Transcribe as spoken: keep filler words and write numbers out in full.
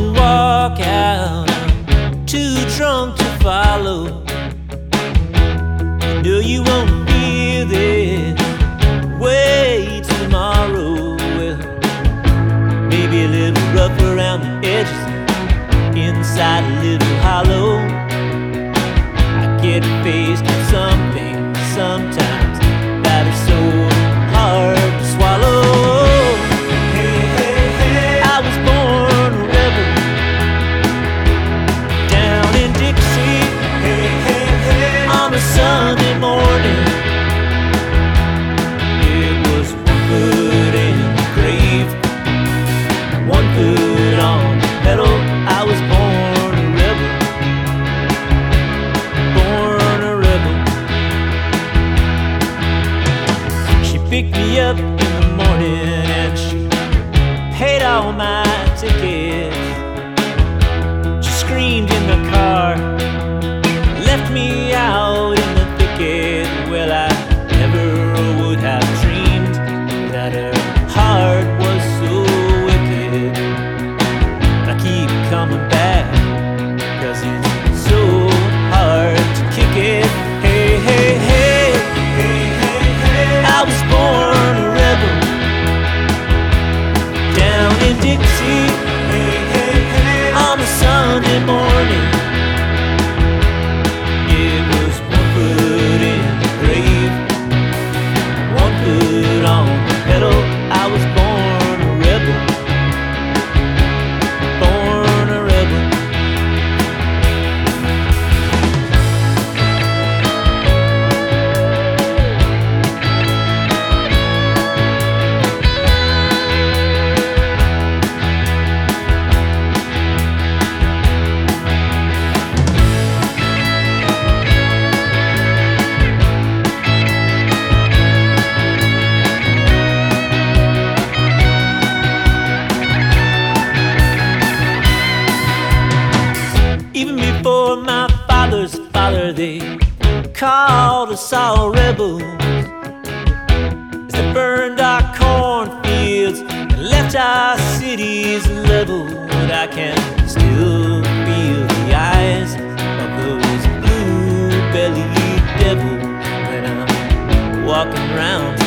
walk out, I'm too drunk to follow. No, you won't feel this way tomorrow. Well, maybe a little rough around the edges, inside a little hollow. I get faced with something sometimes that are so hard to swallow. Hey, hey, hey. I was born a rebel down in Dixie. Hey, hey, hey. On a Sunday morning. It was one foot in the grave, one foot on the pedal. I was born a rebel, born a rebel. She picked me up in the morning and she paid all my tickets. She screamed in the car, left me out in the thicket. Well, I never would have dreamed that her heart was so wicked. But I keep coming back, cause it's so hard to kick it. Hey, hey, hey, hey, hey, hey. I was born a rebel down in Dixie. Hey, hey, hey. On a Sunday morning. It was one foot in the grave, one foot on the pedal. I was born a rebel, born a rebel. Even before my father's father, they called us all rebels. As they burned our cornfields and left our cities level. But I can still feel the eyes of those blue-bellied devils when I'm walking around